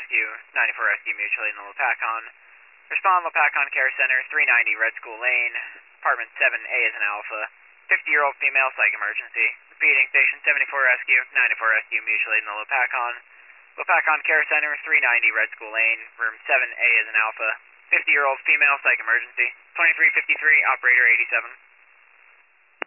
Rescue, 94 Rescue mutually in the Lopakon. Respond Lopakon Care Center, 390 Red School Lane, apartment 7A is an Alpha. 50-year-old female psych emergency. Repeating, station 74 Rescue, 94 Rescue mutually in the Lopakon. Lopakon Care Center, 390 Red School Lane, room 7A is an Alpha. 50-year-old female psych emergency. 2353, operator 87.